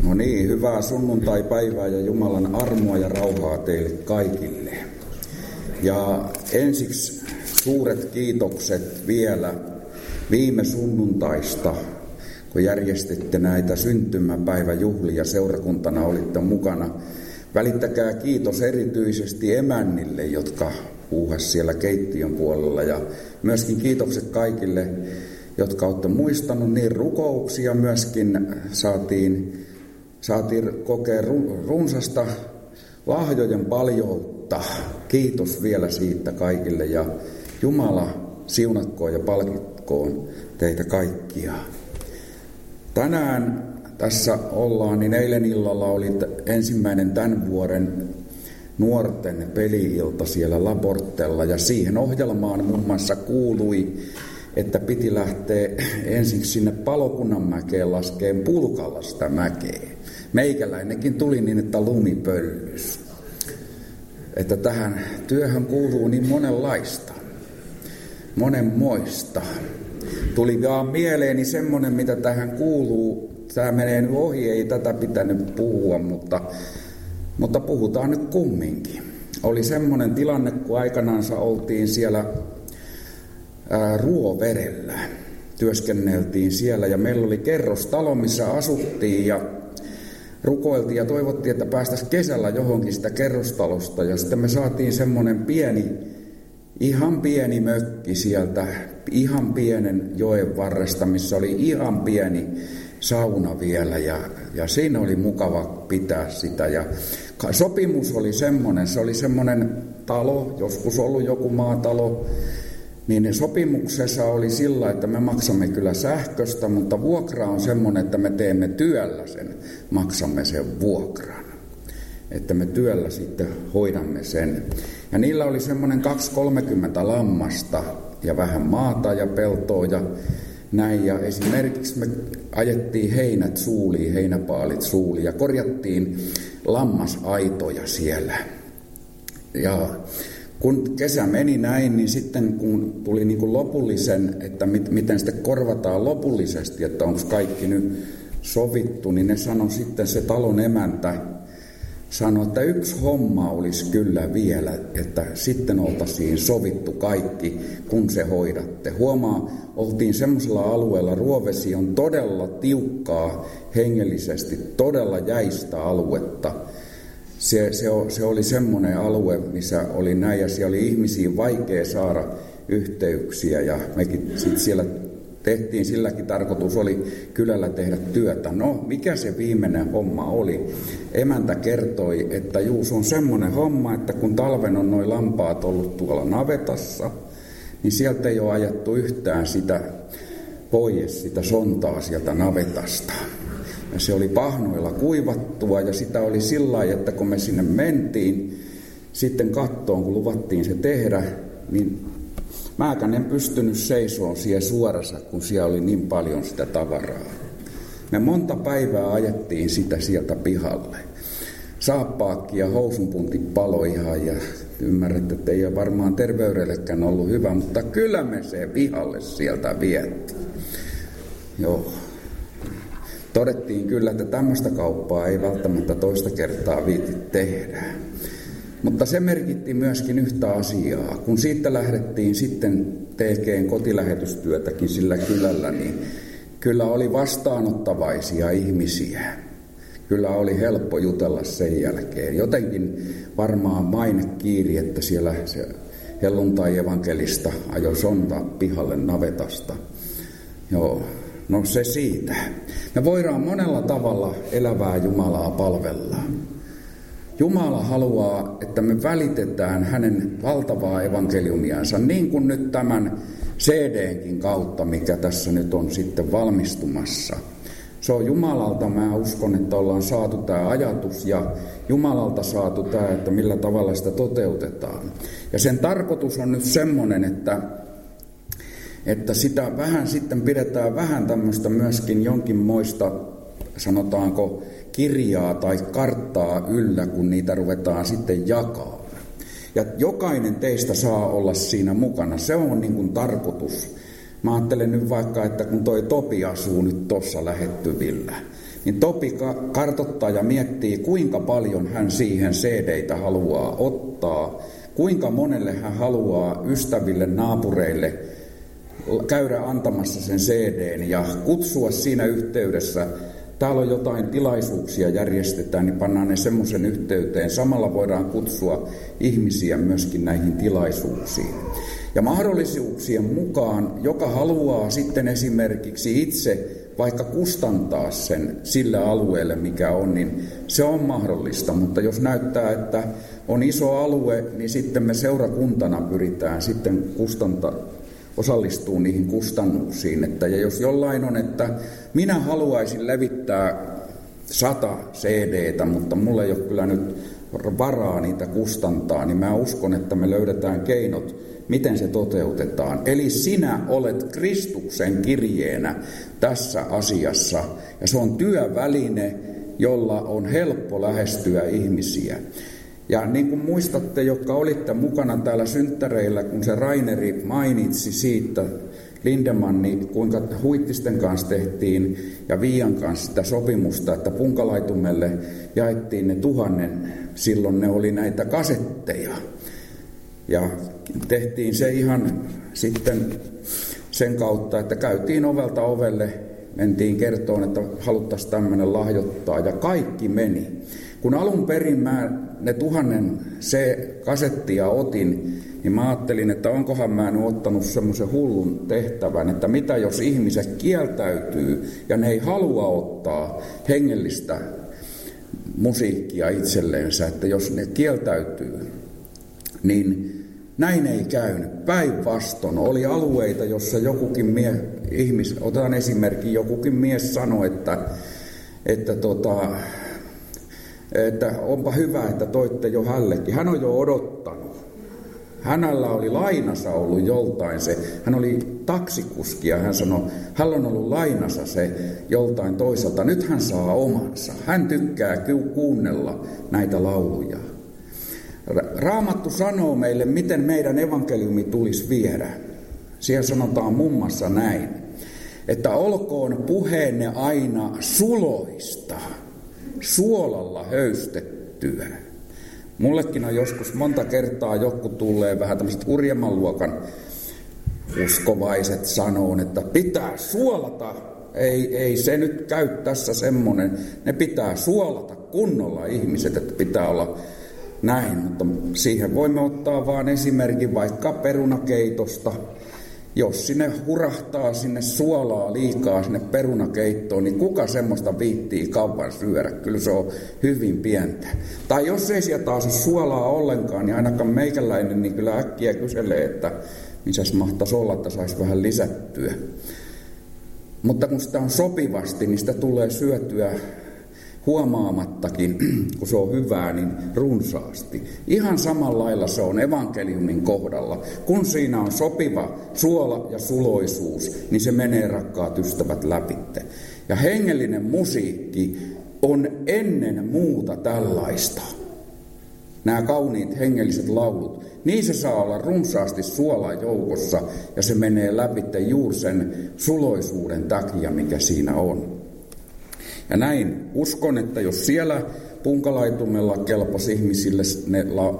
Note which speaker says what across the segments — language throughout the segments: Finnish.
Speaker 1: No niin, hyvää sunnuntai-päivää ja Jumalan armoa ja rauhaa teille kaikille. Ja ensiksi suuret kiitokset vielä viime sunnuntaista, kun järjestitte näitä syntymäpäiväjuhlia, seurakuntana olitte mukana. Välittäkää kiitos erityisesti emännille, jotka puuhas siellä keittiön puolella, ja myöskin kiitokset kaikille, jotka olette muistanut niin rukouksia. Myöskin saatiin kokea runsasta lahjojen paljoutta. Kiitos vielä siitä kaikille, ja Jumala siunatkoon ja palkitkoon teitä kaikkia. Tänään tässä ollaan, niin eilen illalla oli ensimmäinen tämän vuoden nuorten peli-ilta siellä Labortella, ja siihen ohjelmaan muun muassa kuului, että piti lähteä ensiksi sinne Palokunnanmäkeen laskeen Pulkallasta mäkeen. Meikäläinenkin tuli niin, että lumi pöllys. Että tähän työhön kuuluu niin monenmoista. Tuli vaan mieleeni semmoinen, mitä tähän kuuluu. Tämä menee nyt ohi, ei tätä pitänyt puhua, mutta puhutaan nyt kumminkin. Oli semmoinen tilanne, kun aikanaan oltiin siellä Ruoverellä. Työskenneltiin siellä ja meillä oli kerrostalo, missä asuttiin ja rukoiltiin ja toivottiin, että päästäisiin kesällä johonkin sitä kerrostalosta. Ja sitten me saatiin semmoinen ihan pieni mökki sieltä, ihan pienen joen varresta, missä oli ihan pieni sauna vielä. Ja siinä oli mukava pitää sitä. Ja sopimus oli semmoinen, se oli semmoinen talo, joskus ollut joku maatalo. Niin sopimuksessa oli sillä, että me maksamme kyllä sähköstä, mutta vuokra on semmoinen, että me teemme työllä sen, maksamme sen vuokran. Että me työllä sitten hoidamme sen. Ja niillä oli semmoinen 230 lammasta ja vähän maata ja peltoa ja näin. Ja esimerkiksi me ajettiin heinät suuliin, heinäpaalit suuliin ja korjattiin lammasaitoja siellä. Ja kun kesä meni näin, niin sitten kun tuli niin kuin lopullisen, että miten sitten korvataan lopullisesti, että onko kaikki nyt sovittu, niin ne sanoi sitten, se talon emäntä sanoi, että yksi homma olisi kyllä vielä, että sitten oltaisiin sovittu kaikki, kun se hoidatte. Huomaa, oltiin semmoisella alueella, Ruovesi on todella tiukkaa hengellisesti, todella jäistä aluetta. Se oli semmoinen alue, missä oli näin, ja siellä oli ihmisiin vaikea saada yhteyksiä, ja mekin sitten siellä tehtiin, silläkin tarkoitus oli kylällä tehdä työtä. No, mikä se viimeinen homma oli? Emäntä kertoi, että se on semmoinen homma, että kun talven on noi lampaat ollut tuolla navetassa, niin sieltä ei ole ajettu yhtään sitä pois, sitä sontaa sieltä navetasta. Ja se oli pahnoilla kuivattua, ja sitä oli sillä lailla, että kun me sinne mentiin sitten kattoon, kun luvattiin se tehdä, niin mäkään en pystynyt seisoon siellä suorassa, kun siellä oli niin paljon sitä tavaraa. Me monta päivää ajettiin sitä sieltä pihalle. Saappaakki ja housunpunti paloi ihan, ja ymmärrät, että ei ole varmaan terveydellekään ollut hyvä, mutta kyllä me se pihalle sieltä vietiin. Joo. Todettiin kyllä, että tämmöistä kauppaa ei välttämättä toista kertaa viiti tehdä. Mutta se merkitti myöskin yhtä asiaa. Kun siitä lähdettiin sitten tekemään kotilähetystyötäkin sillä kylällä, niin kyllä oli vastaanottavaisia ihmisiä. Kyllä oli helppo jutella sen jälkeen. Jotenkin varmaan maine kiiri, että siellä se helluntai-evankelista ajoi sontaa pihalle navetasta. Joo. No se siitä. Me voidaan monella tavalla elävää Jumalaa palvella. Jumala haluaa, että me välitetään hänen valtavaa evankeliumiansa, niin kuin nyt tämän CD:nkin kautta, mikä tässä nyt on sitten valmistumassa. Se on Jumalalta, mä uskon, että ollaan saatu tämä ajatus, ja Jumalalta saatu tämä, että millä tavalla sitä toteutetaan. Ja sen tarkoitus on nyt semmoinen, että sitä vähän sitten pidetään vähän tämmöistä myöskin jonkinmoista, sanotaanko, kirjaa tai karttaa yllä, kun niitä ruvetaan sitten jakaa. Ja jokainen teistä saa olla siinä mukana. Se on niin kuin tarkoitus. Mä ajattelen nyt vaikka, että kun toi Topi asuu nyt tuossa lähettyvillä, niin Topi kartoittaa ja miettii, kuinka paljon hän siihen CD-tä haluaa ottaa, kuinka monelle hän haluaa ystäville, naapureille käydä antamassa sen CD:n ja kutsua siinä yhteydessä. Täällä on jotain tilaisuuksia järjestetään, niin pannaan ne semmoisen yhteyteen. Samalla voidaan kutsua ihmisiä myöskin näihin tilaisuuksiin. Ja mahdollisuuksien mukaan, joka haluaa sitten esimerkiksi itse vaikka kustantaa sen sille alueelle, mikä on, niin se on mahdollista. Mutta jos näyttää, että on iso alue, niin sitten me seurakuntana pyritään sitten osallistuu niihin kustannuksiin. Ja jos jollain on, että minä haluaisin levittää 100 CD:tä, mutta mulla ei ole kyllä nyt varaa niitä kustantaa, niin mä uskon, että me löydetään keinot, miten se toteutetaan. Eli sinä olet Kristuksen kirjeenä tässä asiassa, ja se on työväline, jolla on helppo lähestyä ihmisiä. Ja niin kuin muistatte, jotka olitte mukana täällä synttäreillä, kun se Raineri mainitsi siitä, Lindemanni, kuinka Huittisten kanssa tehtiin ja Viian kanssa sitä sopimusta, että Punkalaitumelle jaettiin ne 1000, silloin ne oli näitä kasetteja. Ja tehtiin se ihan sitten sen kautta, että käytiin ovelta ovelle, mentiin kertoon, että haluttaisiin tämmöinen lahjoittaa, ja kaikki meni. Kun alun perin mä ne 1000 kasettia otin, niin mä ajattelin, että onkohan mä nyt ottanut semmoisen hullun tehtävän, että mitä jos ihmiset kieltäytyy ja ne ei halua ottaa hengellistä musiikkia itselleensä, että jos ne kieltäytyy, niin näin ei käynyt. Päinvastoin oli alueita, jossa jokukin otetaan esimerkki, jokukin mies sanoi, että onpa hyvä, että toitte jo hänellekin. Hän on jo odottanut. Hänellä oli lainassa ollut joltain se. Hän oli taksikuski ja hän sanoi, hän on ollut lainassa se joltain toiselta. Nyt hän saa omansa. Hän tykkää kuunnella näitä lauluja. Raamattu sanoo meille, miten meidän evankeliumi tulisi viedä. Siellä sanotaan muun muassa näin, että olkoon puheenne aina suloista, suolalla höystettyä. Mullekin on joskus monta kertaa joku tulee vähän tämmöiset hurjemman luokan uskovaiset sanoo, että pitää suolata. Ei se nyt käy tässä semmoinen. Ne pitää suolata kunnolla ihmiset, että pitää olla näin. Mutta siihen voimme ottaa vaan esimerkin vaikka perunakeitosta. Jos sinne hurahtaa sinne suolaa liikaa sinne perunakeittoon, niin kuka semmoista viittii kauan syödä? Kyllä se on hyvin pientä. Tai jos ei sieltä taas ole suolaa ollenkaan, niin ainakaan meikäläinen niin kyllä äkkiä kyselee, että misäs mahtaisi olla, että saisi vähän lisättyä. Mutta kun sitä on sopivasti, niin sitä tulee syötyä huomaamattakin, kun se on hyvää, niin runsaasti. Ihan samalla lailla se on evankeliumin kohdalla. Kun siinä on sopiva suola ja suloisuus, niin se menee, rakkaat ystävät, läpitte. Ja hengellinen musiikki on ennen muuta tällaista. Nämä kauniit hengelliset laulut, niissä saa olla runsaasti suolaa joukossa, ja se menee läpitte juuri sen suloisuuden takia, mikä siinä on. Ja näin uskon, että jos siellä Punkalaitumella kelpasi ihmisille ne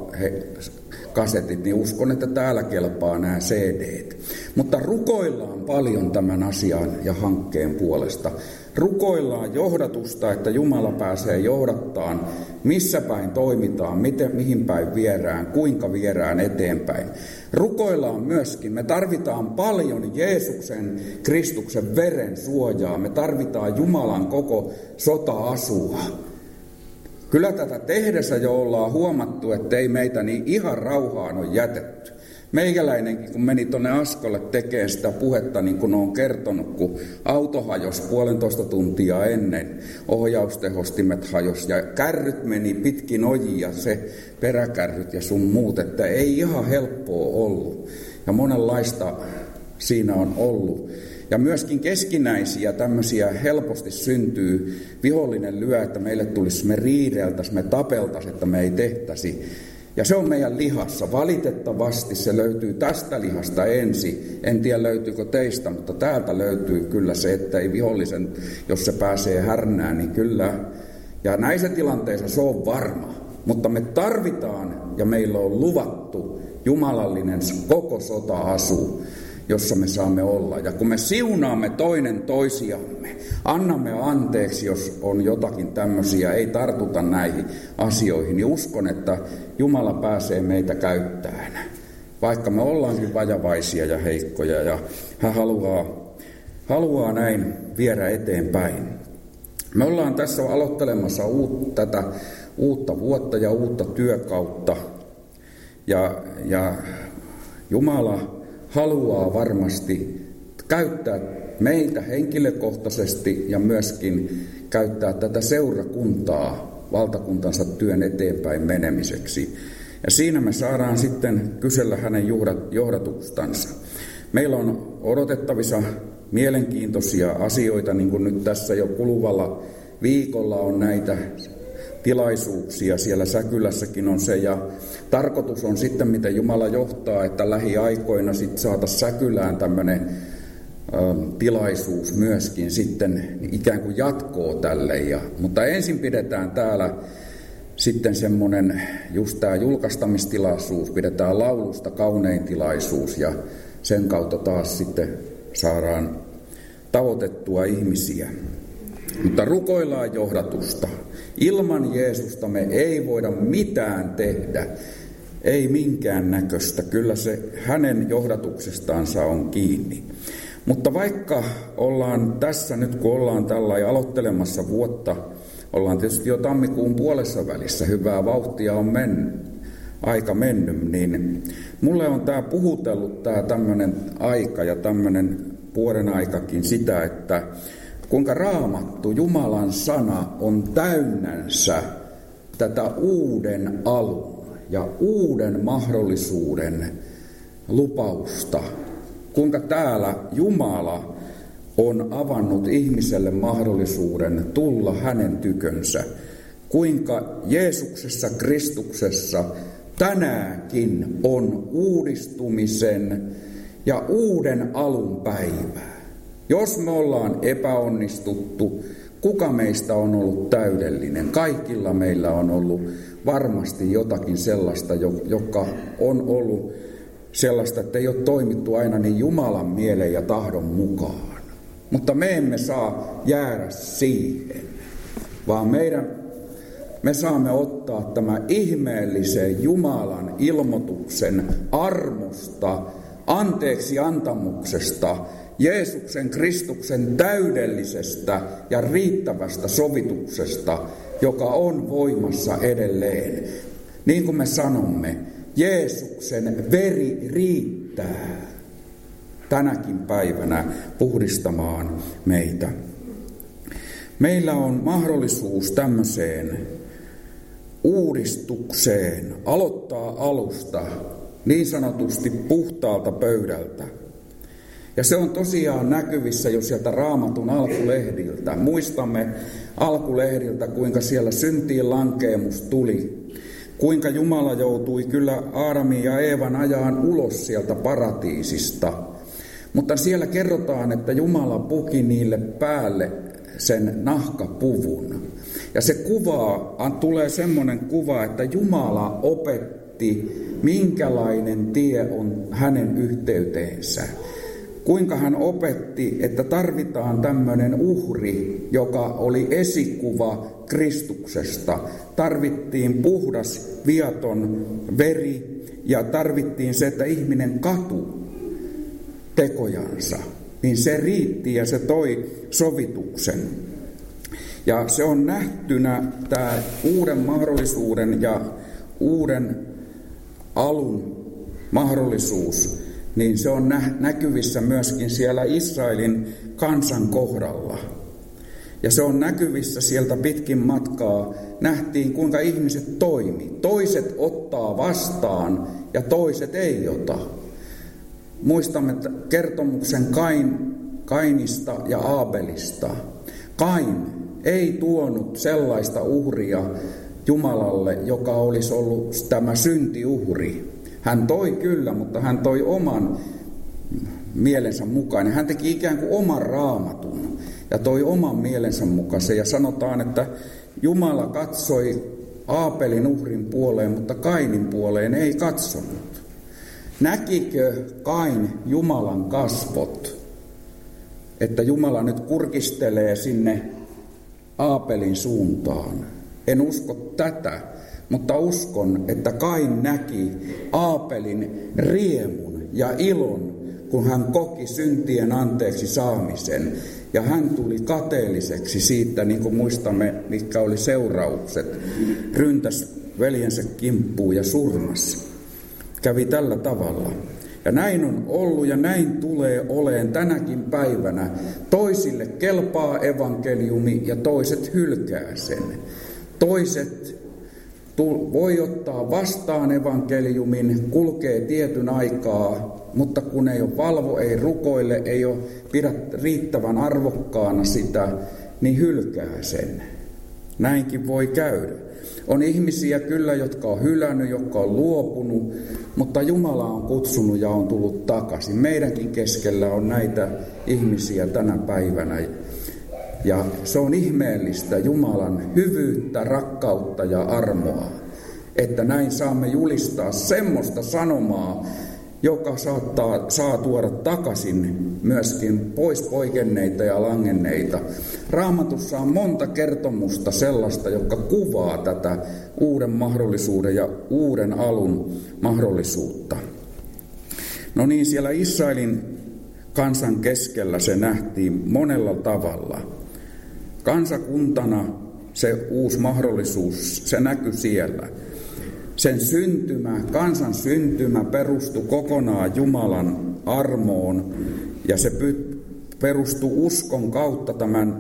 Speaker 1: kasetit, niin uskon, että täällä kelpaa nämä CD:t. Mutta rukoillaan paljon tämän asian ja hankkeen puolesta. Rukoillaan johdatusta, että Jumala pääsee johdattaan, missä päin toimitaan, mihin päin viedään, kuinka viedään eteenpäin. Rukoillaan myöskin, me tarvitaan paljon Jeesuksen, Kristuksen veren suojaa, me tarvitaan Jumalan koko sota-asua. Kyllä tätä tehdessä jo ollaan huomattu, että ei meitä niin ihan rauhaan ole jätetty. Meikäläinenkin, kun meni tuonne Askolle tekemään sitä puhetta, niin kuin on kertonut, kun auto hajosi 1,5 tuntia ennen, ohjaustehostimet hajosi ja kärryt meni pitkin ojia, se peräkärryt ja sun muut, että ei ihan helppoa ollut. Ja monenlaista siinä on ollut. Ja myöskin keskinäisiä tämmöisiä helposti syntyy. Vihollinen lyö, että meille tulisi, me riideltäisiin, me tapeltaisiin, että me ei tehtäisi. Ja se on meidän lihassa. Valitettavasti se löytyy tästä lihasta ensin. En tiedä löytyykö teistä, mutta täältä löytyy kyllä se, että ei vihollisen, jos se pääsee härnään, niin kyllä. Ja näissä tilanteissa se on varma. Mutta me tarvitaan ja meillä on luvattu jumalallinen koko sota-asu, jossa me saamme olla. Ja kun me siunaamme toinen toisiamme, annamme anteeksi, jos on jotakin tämmöisiä, ei tartuta näihin asioihin, niin uskon, että Jumala pääsee meitä käyttämään. Vaikka me ollaankin vajavaisia ja heikkoja, ja hän haluaa näin viedä eteenpäin. Me ollaan tässä aloittelemassa tätä uutta vuotta ja uutta työkautta, ja Jumala haluaa varmasti käyttää meitä henkilökohtaisesti ja myöskin käyttää tätä seurakuntaa valtakuntansa työn eteenpäin menemiseksi. Ja siinä me saadaan sitten kysellä hänen johdatustansa. Meillä on odotettavissa mielenkiintoisia asioita, niin kuin nyt tässä jo kuluvalla viikolla on näitä tilaisuuksia. Siellä Säkylässäkin on se, ja tarkoitus on sitten, miten Jumala johtaa, että lähiaikoina sitten saataisiin Säkylään tämmöinen tilaisuus myöskin sitten ikään kuin jatkoo tälle. Mutta ensin pidetään täällä sitten semmoinen, just tämä julkaistamistilaisuus, pidetään laulusta kaunein tilaisuus, ja sen kautta taas sitten saadaan tavoitettua ihmisiä. Mutta rukoillaan johdatusta. Ilman Jeesusta me ei voida mitään tehdä, ei minkään näköistä. Kyllä se hänen johdatuksestaansa on kiinni. Mutta vaikka ollaan tässä nyt, kun ollaan tällä aloittelemassa vuotta, ollaan tietysti jo tammikuun puolessa välissä, hyvää vauhtia on aika mennyt, niin mulle on tämä puhutellut tämä tämmöinen aika ja tämmöinen vuoden aikakin sitä, että kuinka Raamattu, Jumalan sana, on täynnänsä tätä uuden alun ja uuden mahdollisuuden lupausta. Kuinka täällä Jumala on avannut ihmiselle mahdollisuuden tulla hänen tykönsä. Kuinka Jeesuksessa, Kristuksessa tänäänkin on uudistumisen ja uuden alun päivää. Jos me ollaan epäonnistuttu, kuka meistä on ollut täydellinen? Kaikilla meillä on ollut varmasti jotakin sellaista, joka on ollut sellaista, että ei ole toimittu aina niin Jumalan mielen ja tahdon mukaan. Mutta me emme saa jäädä siihen, vaan me saamme ottaa tämän ihmeellisen Jumalan ilmoituksen armosta, anteeksi antamuksesta, Jeesuksen Kristuksen täydellisestä ja riittävästä sovituksesta, joka on voimassa edelleen. Niin kuin me sanomme, Jeesuksen veri riittää tänäkin päivänä puhdistamaan meitä. Meillä on mahdollisuus tämmöiseen uudistukseen, aloittaa alusta niin sanotusti puhtaalta pöydältä. Ja se on tosiaan näkyvissä jo sieltä Raamatun alkulehdiltä. Muistamme alkulehdiltä, kuinka siellä syntiin lankeemus tuli. Kuinka Jumala joutui kyllä Aadamin ja Eevan ajaan ulos sieltä paratiisista. Mutta siellä kerrotaan, että Jumala puki niille päälle sen nahkapuvun. Ja se tulee semmoinen kuva, että Jumala opetti, minkälainen tie on hänen yhteyteensä. Kuinka hän opetti, että tarvitaan tämmöinen uhri, joka oli esikuva Kristuksesta. Tarvittiin puhdas, viaton veri ja tarvittiin se, että ihminen katu tekojansa. Niin se riitti ja se toi sovituksen. Ja se on nähtynä tämä uuden mahdollisuuden ja uuden alun mahdollisuus, niin se on näkyvissä myöskin siellä Israelin kansan kohdalla. Ja se on näkyvissä sieltä pitkin matkaa. Nähtiin, kuinka ihmiset toimi. Toiset ottaa vastaan ja toiset ei ota. Muistamme kertomuksen Kainista ja Aabelista. Kain ei tuonut sellaista uhria, Jumalalle, joka olisi ollut tämä syntiuhri. Hän toi kyllä, mutta hän toi oman mielensä mukaan. Hän teki ikään kuin oman raamatun ja toi oman mielensä mukaisen. Ja sanotaan, että Jumala katsoi Aapelin uhrin puoleen, mutta Kainin puoleen ei katsonut. Näkikö Kain Jumalan kasvot? Että Jumala nyt kurkistelee sinne Aapelin suuntaan. En usko tätä, mutta uskon, että Kain näki Aapelin riemun ja ilon, kun hän koki syntien anteeksi saamisen. Ja hän tuli kateelliseksi siitä, niin kuin muistamme, mitkä oli seuraukset. Ryntäs veljensä kimppuun ja surmas. Kävi tällä tavalla. Ja näin on ollut ja näin tulee oleen tänäkin päivänä. Toisille kelpaa evankeliumi ja toiset hylkää sen. Toiset voi ottaa vastaan evankeliumin, kulkee tietyn aikaa, mutta kun ei ole valvo, ei rukoile, ei ole pidä riittävän arvokkaana sitä, niin hylkää sen. Näinkin voi käydä. On ihmisiä kyllä, jotka on hylännyt, jotka on luopunut, mutta Jumala on kutsunut ja on tullut takaisin. Meidänkin keskellä on näitä ihmisiä tänä päivänä. Ja se on ihmeellistä Jumalan hyvyyttä, rakkautta ja armoa, että näin saamme julistaa semmoista sanomaa, joka saa tuoda takaisin myöskin pois poikenneita ja langenneita. Raamatussa on monta kertomusta sellaista, joka kuvaa tätä uuden mahdollisuuden ja uuden alun mahdollisuutta. No niin, siellä Israelin kansan keskellä se nähtiin monella tavalla. Kansakuntana se uusi mahdollisuus, se näkyi siellä. Sen syntymä, kansan syntymä perustui kokonaan Jumalan armoon ja se perustui uskon kautta tämän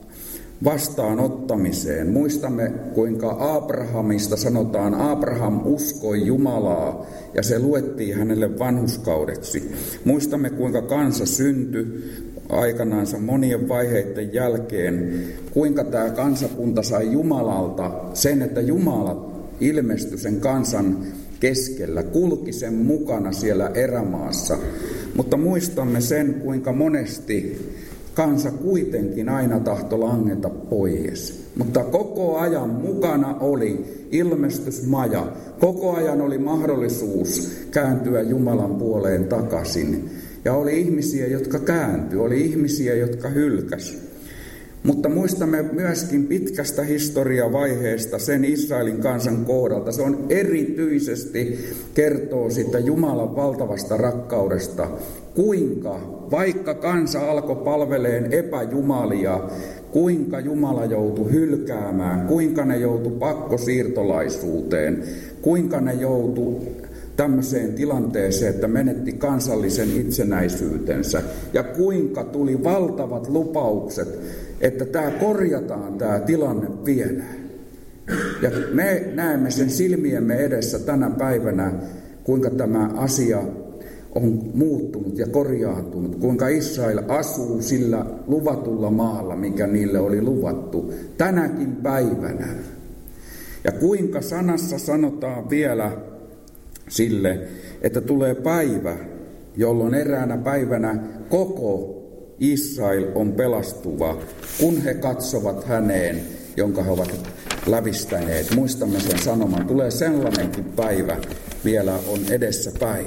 Speaker 1: vastaanottamiseen. Muistamme, kuinka Abrahamista sanotaan, Abraham uskoi Jumalaa ja se luettiin hänelle vanhurskaudeksi. Muistamme, kuinka kansa syntyi aikanaansa monien vaiheiden jälkeen, kuinka tämä kansakunta sai Jumalalta sen, että Jumala ilmestyi sen kansan keskellä, kulki sen mukana siellä erämaassa. Mutta muistamme sen, kuinka monesti kansa kuitenkin aina tahtoi langeta pois. Mutta koko ajan mukana oli ilmestysmaja. Koko ajan oli mahdollisuus kääntyä Jumalan puoleen takaisin. Ja oli ihmisiä, jotka kääntyi, oli ihmisiä, jotka hylkäsi. Mutta muistamme myöskin pitkästä historiavaiheesta sen Israelin kansan kohdalta. Se on erityisesti kertoo sitä Jumalan valtavasta rakkaudesta, kuinka vaikka kansa alkoi palveleen epäjumalia, kuinka Jumala joutui hylkäämään, kuinka ne joutui pakkosiirtolaisuuteen, kuinka ne joutui tämmöiseen tilanteeseen, että menetti kansallisen itsenäisyytensä ja kuinka tuli valtavat lupaukset, että tämä korjataan tämä tilanne vielä. Ja me näemme sen silmiemme edessä tänä päivänä, kuinka tämä asia on muuttunut ja korjaantunut, kuinka Israel asuu sillä luvatulla maalla, mikä niille oli luvattu tänäkin päivänä. Ja kuinka sanassa sanotaan vielä sille, että tulee päivä, jolloin eräänä päivänä koko Israel on pelastuva, kun he katsovat häneen, jonka he ovat lävistäneet. Muistamme sen sanoman. Tulee sellainenkin päivä vielä on edessä päin.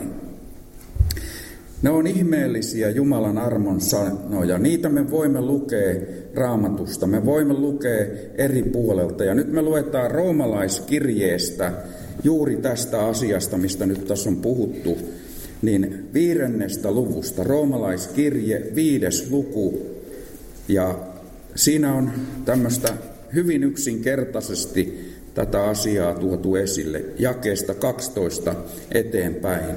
Speaker 1: Ne on ihmeellisiä Jumalan armon sanoja. Niitä me voimme lukea Raamatusta. Me voimme lukea eri puolelta. Ja nyt me luetaan roomalaiskirjeestä juuri tästä asiasta, mistä nyt tässä on puhuttu. Niin 5. luvusta, roomalaiskirje 5. luku, ja siinä on tämmöistä hyvin yksinkertaisesti tätä asiaa tuotu esille, jakeesta 12 eteenpäin.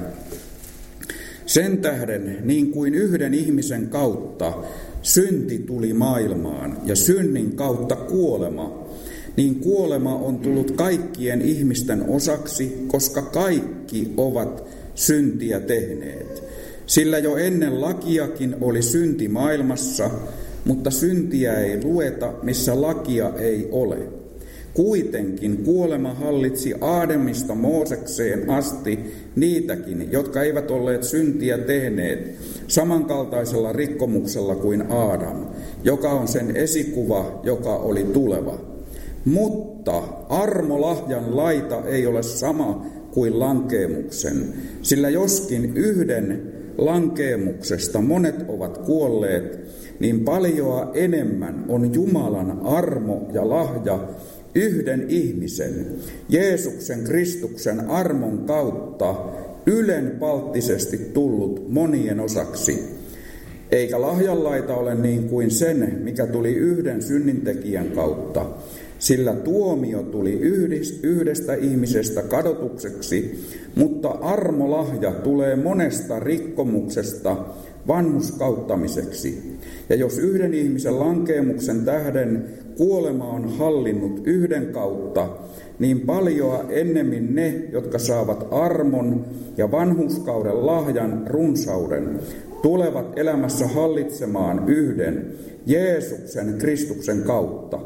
Speaker 1: Sen tähden, niin kuin yhden ihmisen kautta synti tuli maailmaan ja synnin kautta kuolema, niin kuolema on tullut kaikkien ihmisten osaksi, koska kaikki ovat syntiä tehneet. Sillä jo ennen lakiakin oli synti maailmassa, mutta syntiä ei lueta, missä lakia ei ole. Kuitenkin kuolema hallitsi Aadamista Moosekseen asti niitäkin, jotka eivät olleet syntiä tehneet, samankaltaisella rikkomuksella kuin Aadam, joka on sen esikuva, joka oli tuleva. Mutta armolahjan laita ei ole sama kuin lankeemuksen, sillä joskin yhden lankeemuksesta monet ovat kuolleet, niin paljoa enemmän on Jumalan armo ja lahja yhden ihmisen, Jeesuksen Kristuksen armon kautta ylenpalttisesti tullut monien osaksi. Eikä lahjanlaita ole niin kuin sen, mikä tuli yhden synnintekijän kautta, sillä tuomio tuli yhdestä ihmisestä kadotukseksi, mutta armolahja tulee monesta rikkomuksesta vanhurskauttamiseksi. Ja jos yhden ihmisen lankeemuksen tähden kuolema on hallinnut yhden kautta, niin paljoa ennemmin ne, jotka saavat armon ja vanhurskauden lahjan runsauden, tulevat elämässä hallitsemaan yhden, Jeesuksen Kristuksen kautta.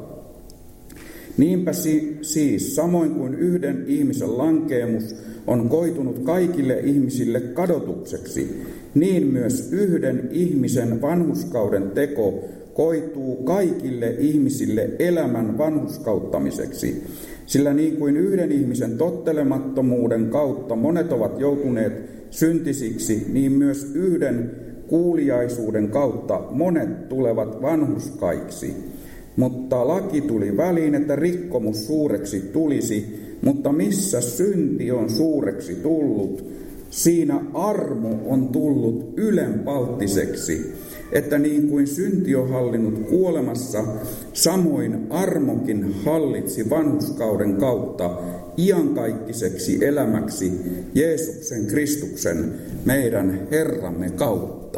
Speaker 1: Niinpä siis, samoin kuin yhden ihmisen lankeemus on koitunut kaikille ihmisille kadotukseksi, niin myös yhden ihmisen vanhurskauden teko koituu kaikille ihmisille elämän vanhurskauttamiseksi. Sillä niin kuin yhden ihmisen tottelemattomuuden kautta monet ovat joutuneet syntisiksi, niin myös yhden kuuliaisuuden kautta monet tulevat vanhurskaiksi. Mutta laki tuli väliin, että rikkomus suureksi tulisi, mutta missä synti on suureksi tullut, siinä armo on tullut ylenpalttiseksi, että niin kuin synti on hallinnut kuolemassa, samoin armokin hallitsi vanhurskauden kautta iankaikkiseksi elämäksi Jeesuksen Kristuksen, meidän Herramme kautta.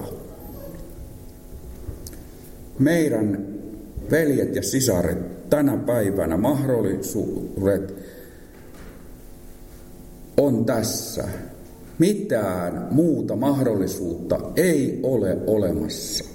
Speaker 1: Meidän veljet ja sisaret, tänä päivänä mahdollisuudet on tässä. Mitään muuta mahdollisuutta ei ole olemassa.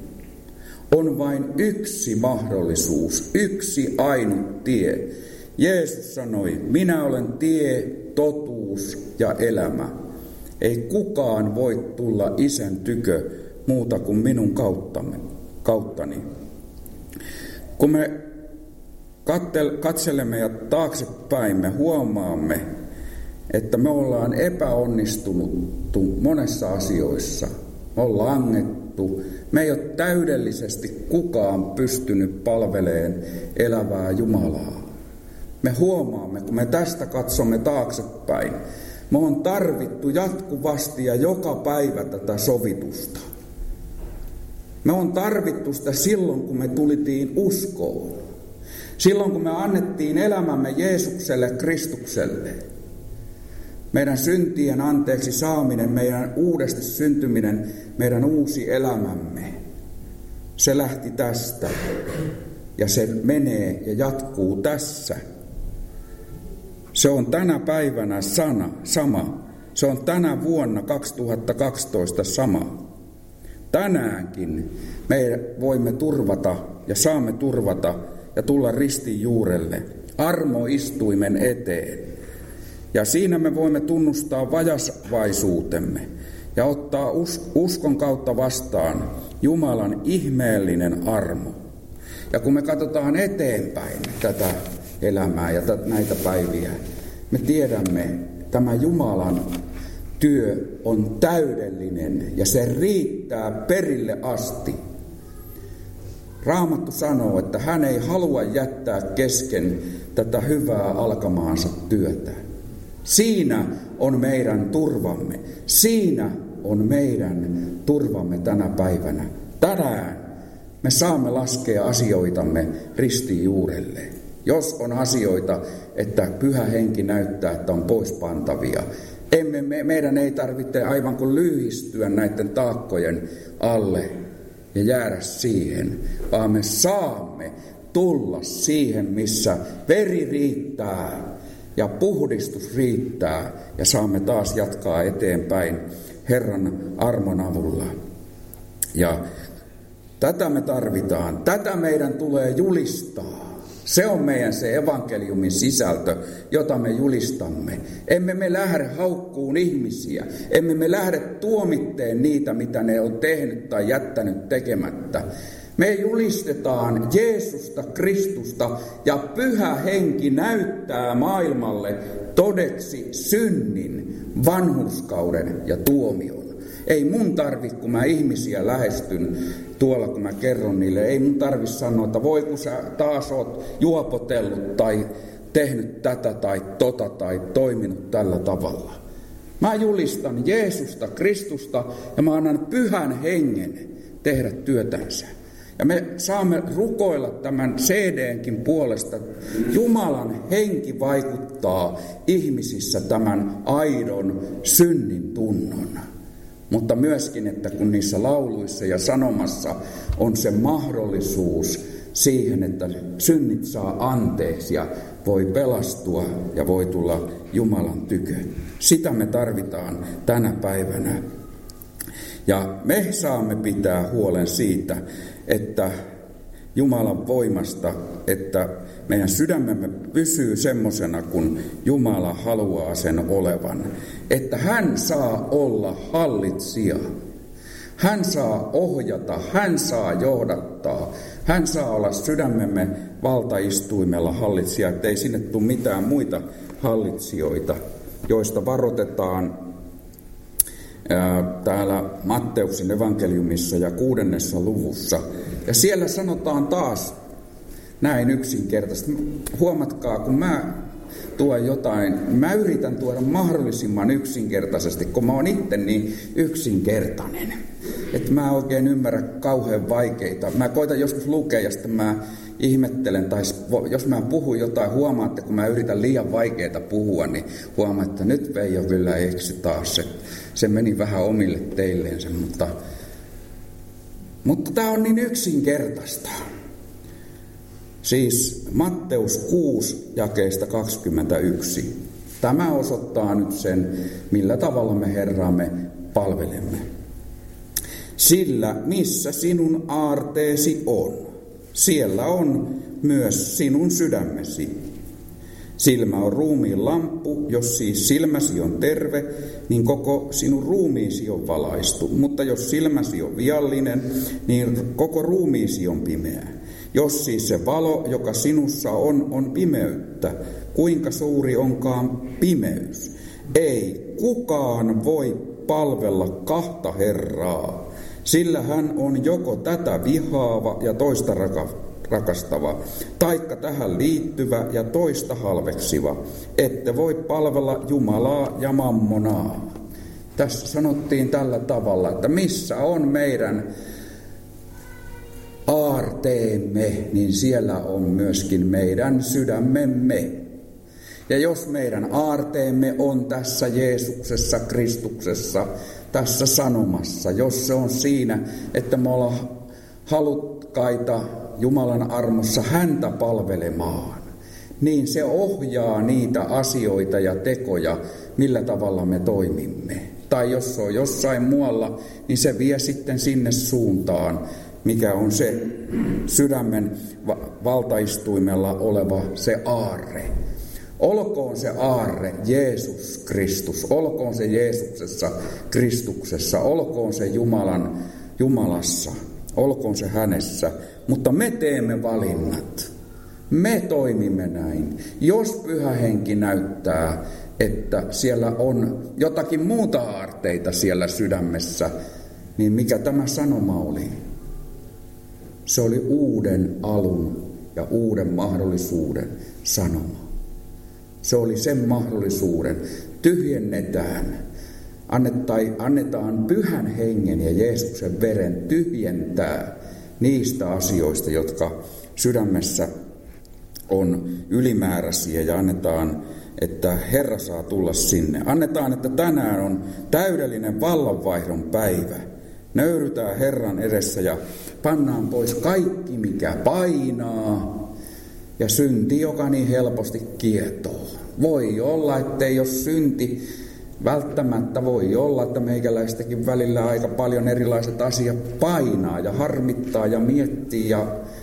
Speaker 1: On vain yksi mahdollisuus, yksi ainut tie. Jeesus sanoi, minä olen tie, totuus ja elämä. Ei kukaan voi tulla Isän tykö muuta kuin minun kauttani. Kun me katselemme ja taaksepäin, me huomaamme, että me ollaan epäonnistunut monessa asioissa. Me on langettu. Me ei ole täydellisesti kukaan pystynyt palvelemaan elävää Jumalaa. Me huomaamme, kun me tästä katsomme taaksepäin, me on tarvittu jatkuvasti ja joka päivä tätä sovitusta. Me on tarvittu sitä silloin, kun me tulitiin uskoon. Silloin, kun me annettiin elämämme Jeesukselle, Kristukselle. Meidän syntien anteeksi saaminen, meidän uudesti syntyminen, meidän uusi elämämme. Se lähti tästä ja se menee ja jatkuu tässä. Se on tänä päivänä sama. Se on tänä vuonna 2012 sama. Tänäänkin me voimme turvata ja saamme turvata ja tulla ristin juurelle, armoistuimen eteen. Ja siinä me voimme tunnustaa vajavaisuutemme ja ottaa uskon kautta vastaan Jumalan ihmeellinen armo. Ja kun me katsotaan eteenpäin tätä elämää ja näitä päiviä, me tiedämme, että tämä Jumalan työ on täydellinen ja se riittää perille asti. Raamattu sanoo, että hän ei halua jättää kesken tätä hyvää alkamaansa työtä. Siinä on meidän turvamme. Siinä on meidän turvamme tänä päivänä. Tänään me saamme laskea asioitamme ristin juurelle. Jos on asioita, että Pyhä Henki näyttää, että on poispantavia, meidän ei tarvitse aivan kuin lyhistyä näiden taakkojen alle ja jäädä siihen, vaan me saamme tulla siihen, missä veri riittää ja puhdistus riittää ja saamme taas jatkaa eteenpäin Herran armon avulla. Ja tätä me tarvitaan, tätä meidän tulee julistaa. Se on meidän se evankeliumin sisältö, jota me julistamme. Emme me lähde haukkuun ihmisiä. Emme me lähde tuomitteen niitä, mitä ne on tehnyt tai jättänyt tekemättä. Me julistetaan Jeesusta, Kristusta, ja Pyhä Henki näyttää maailmalle todeksi synnin, vanhurskauden ja tuomion. Ei mun tarvitse, kun mä ihmisiä lähestyn tuolla, kun mä kerron niille, ei mun tarvitse sanoa, että voi kun sä taas oot juopotellut tai tehnyt tätä tai tota tai toiminut tällä tavalla. Mä julistan Jeesusta, Kristusta ja mä annan Pyhän Hengen tehdä työtänsä. Ja me saamme rukoilla tämän CD:nkin puolesta. Jumalan henki vaikuttaa ihmisissä tämän aidon synnin tunnon. Mutta myöskin, että kun niissä lauluissa ja sanomassa on se mahdollisuus siihen, että synnit saa anteeksi ja voi pelastua ja voi tulla Jumalan tykö. Sitä me tarvitaan tänä päivänä. Ja me saamme pitää huolen siitä, että Jumalan voimasta, että meidän sydämemme pysyy semmosena, kun Jumala haluaa sen olevan. Että hän saa olla hallitsija. Hän saa ohjata, hän saa johdattaa. Hän saa olla sydämemme valtaistuimella hallitsija, ettei sinne tule mitään muita hallitsijoita, joista varoitetaan täällä Matteuksen evankeliumissa ja 6. luvussa. Ja siellä sanotaan taas näin yksinkertaisesti. Huomatkaa, kun mä tuon jotain, mä yritän tuoda mahdollisimman yksinkertaisesti, kun mä oon itse niin yksinkertainen. Että mä oikein ymmärrä kauhean vaikeita. Mä koitan joskus lukea ja sitten mä ihmettelen, tai jos mä puhun jotain, huomaatte, kun mä yritän liian vaikeita puhua, niin huomaan, että nyt Veijo kyllä eksy taas. Se meni vähän omille teilleensä, mutta tämä on niin yksinkertaista. Siis Matteus 6, jakeesta 21. Tämä osoittaa nyt sen, millä tavalla me Herraamme palvelemme. Sillä missä sinun aarteesi on, siellä on myös sinun sydämesi. Silmä on ruumiin lamppu, jos siis silmäsi on terve, niin koko sinun ruumiisi on valaistu. Mutta jos silmäsi on viallinen, niin koko ruumiisi on pimeä. Jos siis se valo, joka sinussa on pimeyttä, kuinka suuri onkaan pimeys? Ei kukaan voi palvella kahta Herraa, sillä hän on joko tätä vihaava ja toista rakastava, taikka tähän liittyvä ja toista halveksiva, ette voi palvella Jumalaa ja mammonaa. Tässä sanottiin tällä tavalla, että missä on meidän aarteemme, niin siellä on myöskin meidän sydämemme. Ja jos meidän aarteemme on tässä Jeesuksessa, Kristuksessa, tässä sanomassa, jos se on siinä, että me ollaan halukkaita Jumalan armossa häntä palvelemaan, niin se ohjaa niitä asioita ja tekoja, millä tavalla me toimimme. Tai jos se on jossain muualla, niin se vie sitten sinne suuntaan, mikä on se sydämen valtaistuimella oleva se aarre. Olkoon se aarre Jeesus Kristus, olkoon se Jeesuksessa, Kristuksessa, olkoon se Jumalassa, olkoon se hänessä, mutta me teemme valinnat. Me toimimme näin. Jos Pyhä Henki näyttää, että siellä on jotakin muuta aarteita siellä sydämessä, niin mikä tämä sanoma oli? Se oli uuden alun ja uuden mahdollisuuden sanoma. Se oli sen mahdollisuuden. Tyhjennetään, annetaan Pyhän Hengen ja Jeesuksen veren tyhjentää niistä asioista, jotka sydämessä on ylimääräisiä, ja annetaan, että Herra saa tulla sinne. Annetaan, että tänään on täydellinen vallanvaihdon päivä. Nöyrytään Herran edessä ja pannaan pois kaikki, mikä painaa, ja synti, joka niin helposti kietoo. Voi olla, ettei jos synti välttämättä, voi olla, että meikäläistäkin välillä aika paljon erilaiset asiat painaa ja harmittaa ja miettii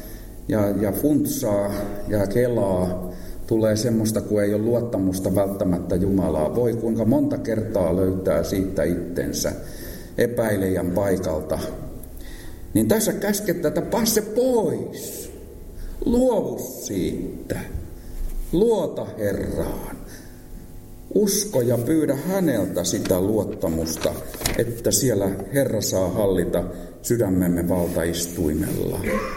Speaker 1: ja funtsaa ja kelaa, tulee semmoista, kun ei ole luottamusta välttämättä Jumalaa. Voi kuinka monta kertaa löytää siitä itsensä epäilijän paikalta. Niin tässä käsketään, että passe pois. Luovu siitä. Luota Herraan. Usko ja pyydä häneltä sitä luottamusta, että siellä Herra saa hallita sydämemme valtaistuimella.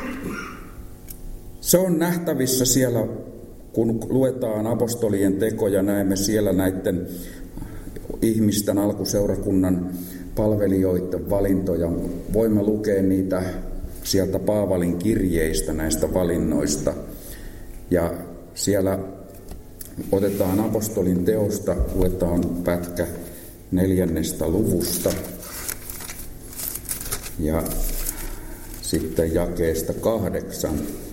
Speaker 1: Se on nähtävissä siellä, kun luetaan apostolien tekoja, näemme siellä näiden ihmisten alkuseurakunnan palvelijoiden valintoja. Voimme lukea niitä sieltä Paavalin kirjeistä näistä valinnoista. Ja siellä otetaan apostolin teosta, luetaan pätkä 4. luvusta ja sitten jakeesta 8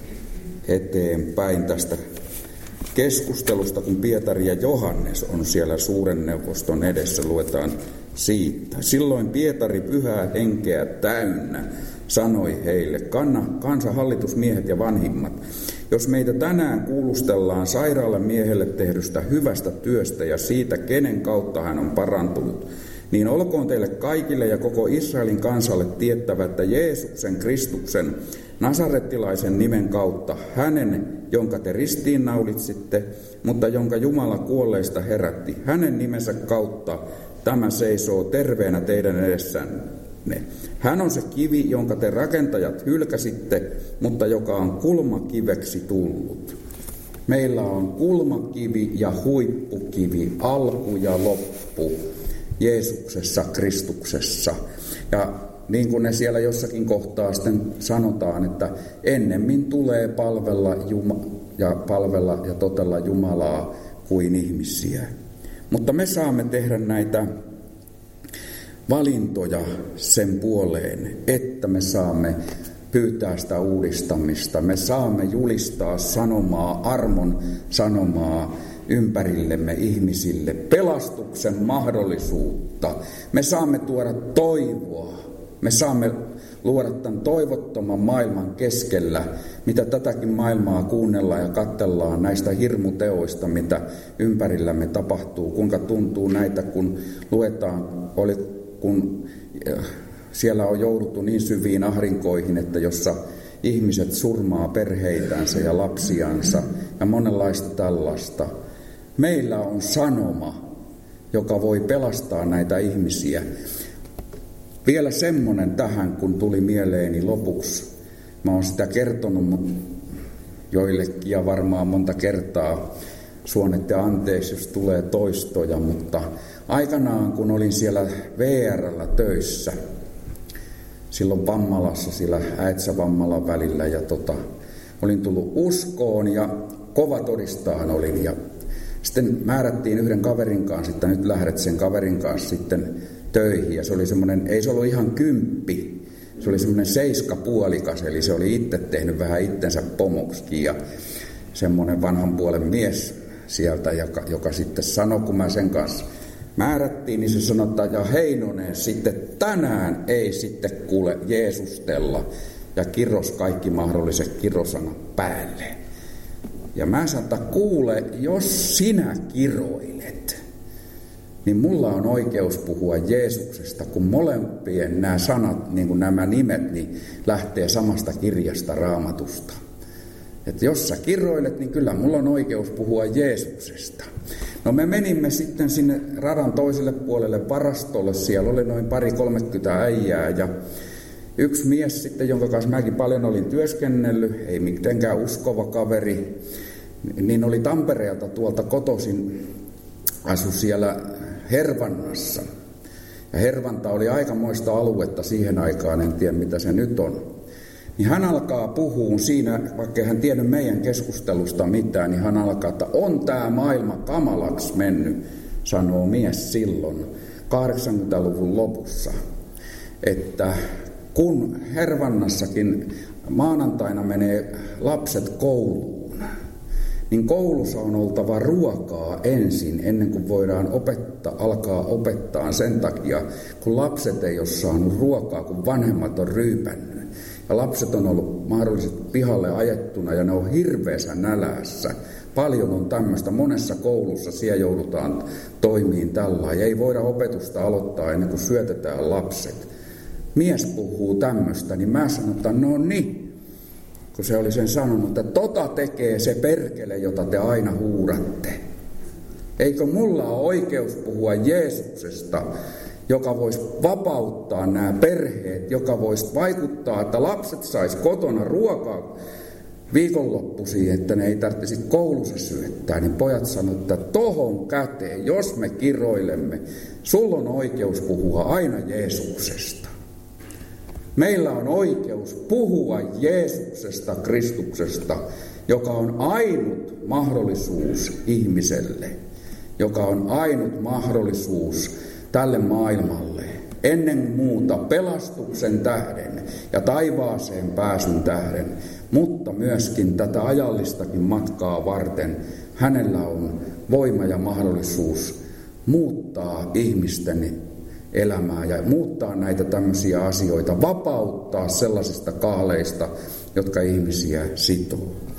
Speaker 1: eteenpäin tästä keskustelusta, kun Pietari ja Johannes on siellä suuren neuvoston edessä, luetaan siitä. Silloin Pietari pyhää henkeä täynnä sanoi heille, kansan hallitusmiehet ja vanhimmat, jos meitä tänään kuulustellaan sairaalle miehelle tehdystä hyvästä työstä ja siitä, kenen kautta hän on parantunut, niin olkoon teille kaikille ja koko Israelin kansalle tiettävä, että Jeesuksen Kristuksen nasarettilaisen nimen kautta, hänen, jonka te ristiinnaulitsitte, mutta jonka Jumala kuolleista herätti, hänen nimensä kautta tämä seisoo terveenä teidän edessänne. Hän on se kivi, jonka te rakentajat hylkäsitte, mutta joka on kulmakiveksi tullut. Meillä on kulmakivi ja huippukivi, alku ja loppu Jeesuksessa, Kristuksessa. Ja niin kuin ne siellä jossakin kohtaa sitten sanotaan, että ennemmin tulee palvella ja totella Jumalaa kuin ihmisiä. Mutta me saamme tehdä näitä valintoja sen puoleen, että me saamme pyytää sitä uudistamista. Me saamme julistaa sanomaa, armon sanomaa ympärillemme ihmisille, pelastuksen mahdollisuutta. Me saamme tuoda toivoa. Me saamme luoda tämän toivottoman maailman keskellä, mitä tätäkin maailmaa kuunnellaan ja katsellaan näistä hirmuteoista, mitä ympärillämme tapahtuu. Kuinka tuntuu näitä, kun luetaan, kun siellä on jouduttu niin syviin ahdinkoihin, että jossa ihmiset surmaa perheitänsä ja lapsiansa ja monenlaista tällaista. Meillä on sanoma, joka voi pelastaa näitä ihmisiä. Vielä semmoinen tähän, kun tuli mieleeni lopuksi. Mä oon sitä kertonut joillekin ja varmaan monta kertaa. Suonette anteeksi, jos tulee toistoja, mutta aikanaan, kun olin siellä VR:llä töissä, silloin Vammalassa, sillä Äitsä-Vammalan välillä, ja olin tullut uskoon ja kova todistajan olin. Ja sitten määrättiin yhden kaverin kanssa, että nyt lähdet sen kaverin kanssa sitten töihin. Ja se oli semmoinen, ei se ollut ihan 10, se oli semmoinen 7,5, eli se oli itse tehnyt vähän itsensä pomoksikin. Ja semmoinen vanhan puolen mies sieltä, joka sitten sanoi, kun mä sen kanssa määrättiin, niin se sanoi, että ja Heinonen sitten tänään ei sitten kuule Jeesustella, ja kirros kaikki mahdolliset kirrosanat päälle. Ja mä sanoin, että kuule, jos sinä kiroilet, niin mulla on oikeus puhua Jeesuksesta, kun molempien nämä sanat, niin kuin nämä nimet, niin lähtee samasta kirjasta Raamatusta. Että jos sä kiroilet, niin kyllä mulla on oikeus puhua Jeesuksesta. No me menimme sitten sinne radan toiselle puolelle varastolle, siellä oli noin 20-30 äijää ja yksi mies sitten, jonka kanssa mäkin paljon olin työskennellyt, ei mitenkään uskova kaveri, niin oli Tampereelta tuolta kotoisin, asui siellä Hervannassa. Ja Hervanta oli aikamoista aluetta siihen aikaan, en tiedä mitä se nyt on. Niin hän alkaa puhua siinä, vaikka hän tiennyt meidän keskustelusta mitään, niin hän alkaa, että on tämä maailma kamalaksi mennyt, sanoo mies silloin 80-luvun lopussa. Että kun Hervannassakin maanantaina menee lapset kouluun, niin koulussa on oltava ruokaa ensin, ennen kuin voidaan alkaa opettaa sen takia, kun lapset ei ole saanut ruokaa, kun vanhemmat on ryypännyt. Ja lapset on ollut mahdollisesti pihalle ajettuna ja ne on hirveässä nälässä. Paljon on tämmöistä. Monessa koulussa siellä joudutaan toimiin tällainen. Ei voida opetusta aloittaa ennen kuin syötetään lapset. Mies puhuu tämmöistä, niin mä sanon, että no niin. Kun se oli sen sanonut, että tota tekee se perkele, jota te aina huudatte. Eikö mulla ole oikeus puhua Jeesuksesta, joka voisi vapauttaa nämä perheet, joka voisi vaikuttaa, että lapset sais kotona ruokaa viikonloppuisin, että ne ei tarvitsisi koulussa syöttää, niin pojat sanoo, että tohon käteen, jos me kiroilemme, sulla on oikeus puhua aina Jeesuksesta. Meillä on oikeus puhua Jeesuksesta, Kristuksesta, joka on ainut mahdollisuus ihmiselle, joka on ainut mahdollisuus tälle maailmalle, ennen muuta pelastuksen tähden ja taivaaseen pääsyn tähden, mutta myöskin tätä ajallistakin matkaa varten hänellä on voima ja mahdollisuus muuttaa ihmisten elämää ja muuttaa näitä tämmöisiä asioita, vapauttaa sellaisista kaaleista, jotka ihmisiä sitoo.